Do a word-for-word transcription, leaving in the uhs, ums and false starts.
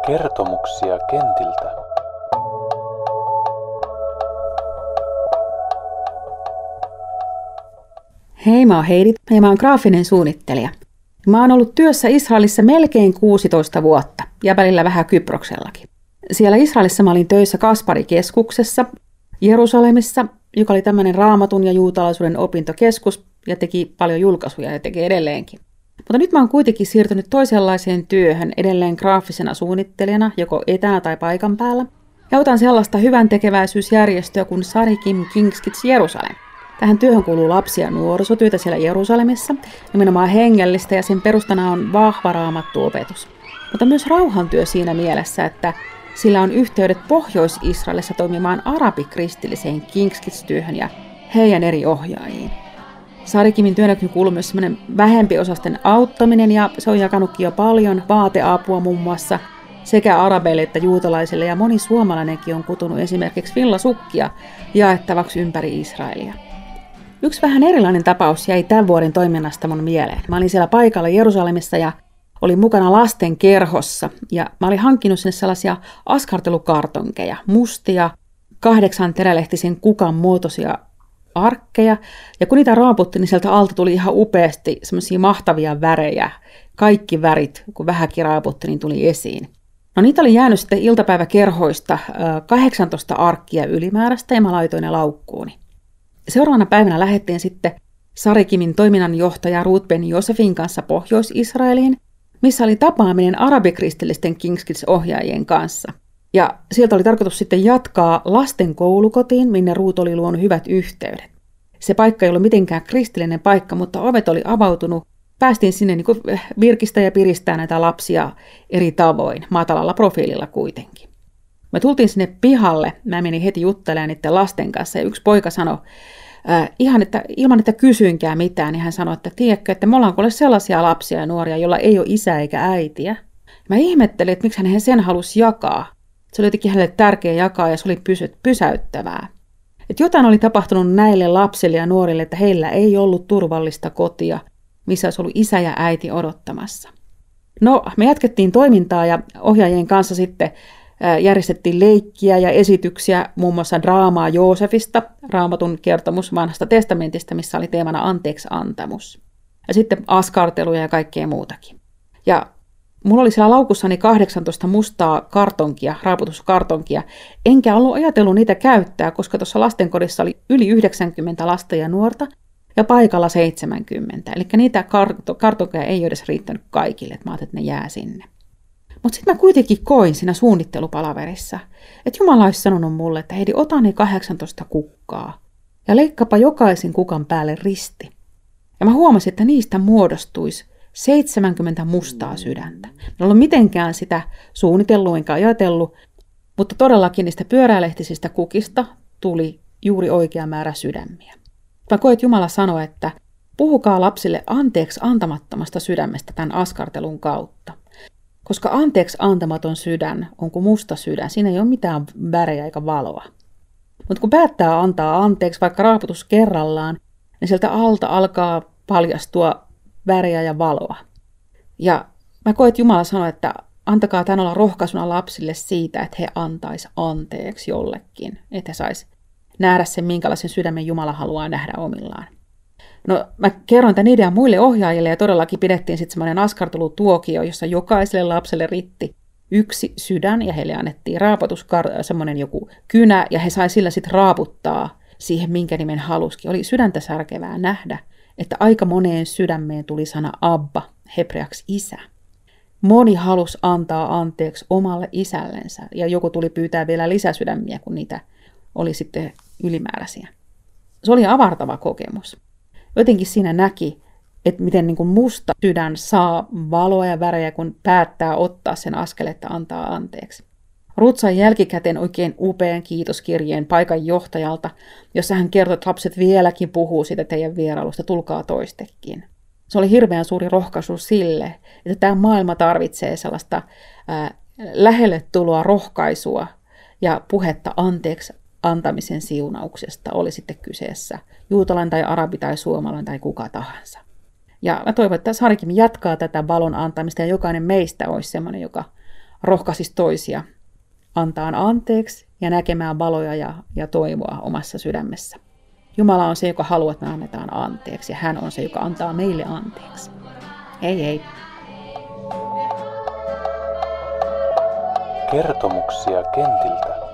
Kertomuksia kentiltä. Hei, mä oon Heidi ja mä oon graafinen suunnittelija. Mä oon ollut työssä Israelissa melkein kuusitoista vuotta ja välillä vähän Kyproksellakin. Siellä Israelissa mä olin töissä Kaspari-keskuksessa Jerusalemissa, joka oli tämmöinen raamatun ja juutalaisuuden opintokeskus ja teki paljon julkaisuja ja tekee edelleenkin. Mutta nyt mä oon kuitenkin siirtynyt toisenlaiseen työhön edelleen graafisena suunnittelijana, joko etänä tai paikan päällä. Ja otan sellaista hyvän tekeväisyysjärjestöä kuin Sarikim King's Kids Jerusalem. Tähän työhön kuuluu lapsi- ja nuorisotyötä siellä Jerusalemissa, nimenomaan hengellistä, ja sen perustana on vahva raamattuopetus. Mutta myös rauhantyö siinä mielessä, että sillä on yhteydet Pohjois-Israelissa toimimaan arabikristilliseen King's Kids-työhön ja heidän eri ohjaajiin. Sarikimin työnäkin kuuluu myös semmoinen vähempiosasten auttaminen, ja se on jakanutkin jo paljon vaateapua muun muassa sekä arabeille että juutalaisille, ja moni suomalainenkin on kutunut esimerkiksi villasukkia jaettavaksi ympäri Israelia. Yksi vähän erilainen tapaus jäi tämän vuoden toiminnasta mun mieleen. Mä olin siellä paikalla Jerusalemissa ja olin mukana lasten kerhossa, ja mä olin hankkinut sinne sellaisia askartelukartonkeja, mustia, kahdeksan terälehtisen kukan muotoisia arkkeja, ja kun niitä raaputti, niin sieltä alta tuli ihan upeasti semmoisia mahtavia värejä. Kaikki värit, kun vähänkin raaputti, niin tuli esiin. No niitä oli jäänyt sitten iltapäiväkerhoista kahdeksantoista arkkia ylimääräistä, ja mä laitoin ne laukkuuni. Seuraavana päivänä lähdettiin sitten Sarikimin toiminnanjohtaja Ruth Ben Josefin kanssa Pohjois-Israeliin, missä oli tapaaminen arabikristillisten King's Kids-ohjaajien kanssa. Ja sieltä oli tarkoitus sitten jatkaa lasten koulukotiin, minne Ruth oli luonut hyvät yhteydet. Se paikka ei ollut mitenkään kristillinen paikka, mutta ovet oli avautunut. Päästiin sinne niin kuin virkistä ja piristää näitä lapsia eri tavoin, matalalla profiililla kuitenkin. Me tultiin sinne pihalle, mä menin heti juttelemaan niiden lasten kanssa, ja yksi poika sanoi, äh, ihan että, ilman että kysyinkään mitään, niin hän sanoi, että tiedätkö, että me ollaan kuule sellaisia lapsia ja nuoria, joilla ei ole isää eikä äitiä. Mä ihmettelin, että miksi hän sen halusi jakaa. Se oli jotenkin hänelle tärkeä jakaa, ja se oli pysy- pysäyttävää. Että jotain oli tapahtunut näille lapsille ja nuorille, että heillä ei ollut turvallista kotia, missä olisi ollut isä ja äiti odottamassa. No, me jatkettiin toimintaa, ja ohjaajien kanssa sitten järjestettiin leikkiä ja esityksiä, muun muassa draamaa Joosefista, Raamatun kertomus vanhasta testamentista, missä oli teemana anteeksiantamus. Ja sitten askarteluja ja kaikkea muutakin. Ja mulla oli siellä laukussani kahdeksantoista mustaa kartonkia, raaputuskartonkia, enkä ollut ajatellut niitä käyttää, koska tuossa lastenkodissa oli yli yhdeksänkymmentä lasta ja nuorta, ja paikalla seitsemänkymmentä. Eli niitä kart- kartonkeja ei ole edes riittänyt kaikille, että mä ajattelin, että ne jää sinne. Mutta sitten mä kuitenkin koin siinä suunnittelupalaverissa, että Jumala olisi sanonut mulle, että Heidi, ota ne kahdeksantoista kukkaa ja leikkapa jokaisen kukan päälle risti. Ja mä huomasin, että niistä muodostuisi seitsemänkymmentä mustaa sydäntä. Mä en ollut mitenkään sitä suunnitellut enkä ajatellut, mutta todellakin niistä pyörälehtisistä kukista tuli juuri oikea määrä sydämiä. Mä koin, että Jumala sanoi, että puhukaa lapsille anteeksi antamattomasta sydämestä tämän askartelun kautta. Koska anteeksi antamaton sydän on kuin musta sydän, siinä ei ole mitään värejä eikä valoa. Mutta kun päättää antaa anteeksi vaikka raaputus kerrallaan, niin sieltä alta alkaa paljastua värejä ja valoa. Ja mä koen, että Jumala sanoi, että antakaa tämän olla rohkaisuna lapsille siitä, että he antaisi anteeksi jollekin, että he sais nähdä sen, minkälaisen sydämen Jumala haluaa nähdä omillaan. No, mä kerroin tämän idean muille ohjaajille, ja todellakin pidettiin sitten semmoinen askartelutuokio, jossa jokaiselle lapselle riitti yksi sydän, ja heille annettiin raapatus, semmoinen joku kynä, ja he sai sillä sitten raaputtaa siihen, minkä nimen halusikin. Oli sydäntä särkevää nähdä, että aika moneen sydämeen tuli sana Abba, hebreaksi isä. Moni halusi antaa anteeksi omalle isällensä, ja joku tuli pyytää vielä lisäsydämiä, kun niitä oli sitten ylimääräisiä. Se oli avartava kokemus. Jotenkin siinä näki, että miten niin kuin musta sydän saa valoa ja värejä, kun päättää ottaa sen askel, että antaa anteeksi. Ruth sai jälkikäteen oikein upean kiitoskirjeen paikan johtajalta, jossa hän kertoi, että lapset vieläkin puhuu siitä teidän vierailusta, tulkaa toistekin. Se oli hirveän suuri rohkaisu sille, että tämä maailma tarvitsee sellaista ää, lähelle tuloa rohkaisua ja puhetta anteeksi antamisen siunauksesta, oli sitten kyseessä juutalainen tai arabi tai suomalainen tai kuka tahansa. Ja mä toivon, että Sarikim jatkaa tätä valon antamista ja jokainen meistä olisi sellainen, joka rohkaisisi toisia antaa anteeksi ja näkemään valoja ja, ja toivoa omassa sydämessä. Jumala on se, joka haluaa, että me annetaan anteeksi, ja hän on se, joka antaa meille anteeksi. Hei hei! Kertomuksia kentiltä.